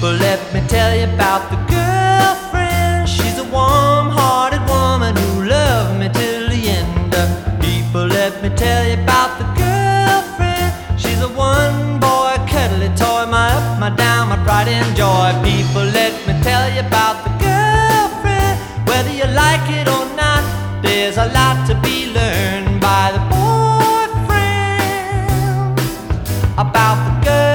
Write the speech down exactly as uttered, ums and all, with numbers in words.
People, let me tell you about the girlfriend. She's a warm-hearted woman who loved me till the end. People, let me tell you about the girlfriend. She's a one-boy cuddly toy, my up, my down, my pride and joy. People, let me tell you about the girlfriend. Whether you like it or not, there's a lot to be learned by the boyfriend about the girl.